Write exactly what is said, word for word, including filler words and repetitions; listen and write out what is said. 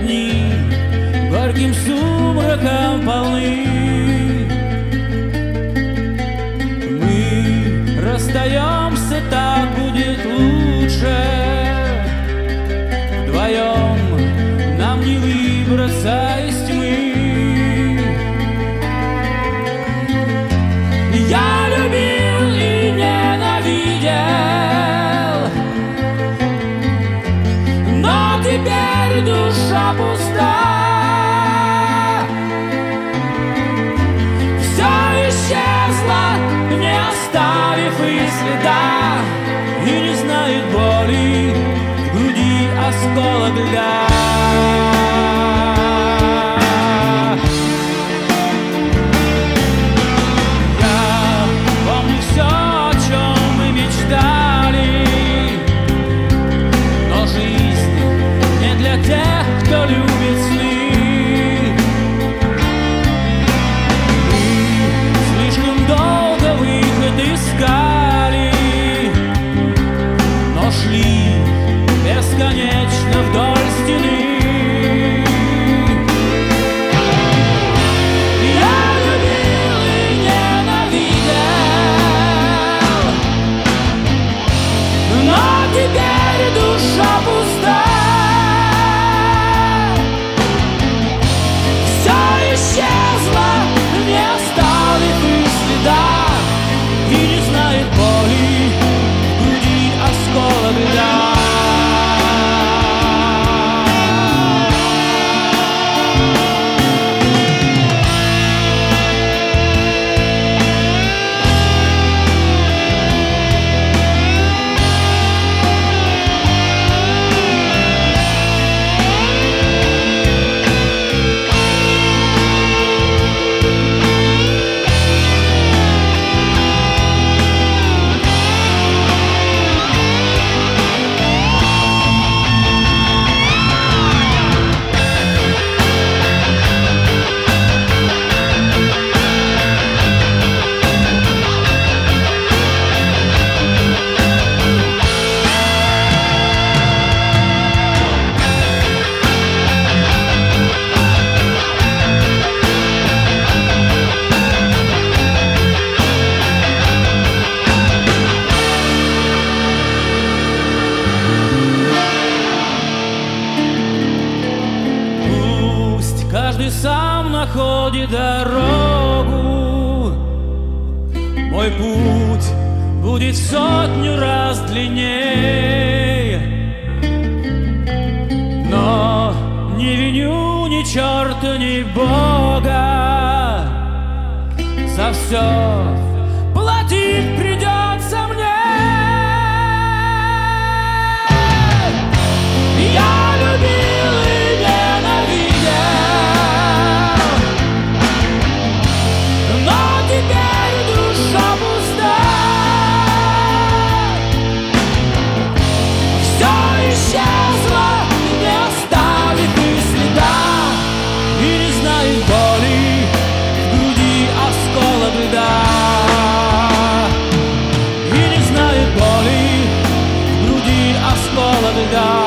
дни горьким сумраком полны. Мы расстаемся, так будет лучше. Вдвоем нам не выбраться из тьмы. Я любил и ненавидел, но теперь душа пуста. Все исчезло, не оставив и следа, и не знает боли в груди осколок льда. Кто любит сны, мы слишком долго выход искали, но шли бесконечно вдоль стены. Я любил и ненавидел, но теперь душа пуста. Исчезла, не оставив и следа, и не знает боли в груди осколок льда. Каждый сам находит дорогу. Мой путь будет в сотню раз длиннее, но не виню ни черта, ни Бога. За все платить придется мне. Я любил и ненавидел, теперь душа пуста. Все исчезло, не оставив и следа, и не знает боли в груди осколок льда. И не знает боли в груди осколок льда.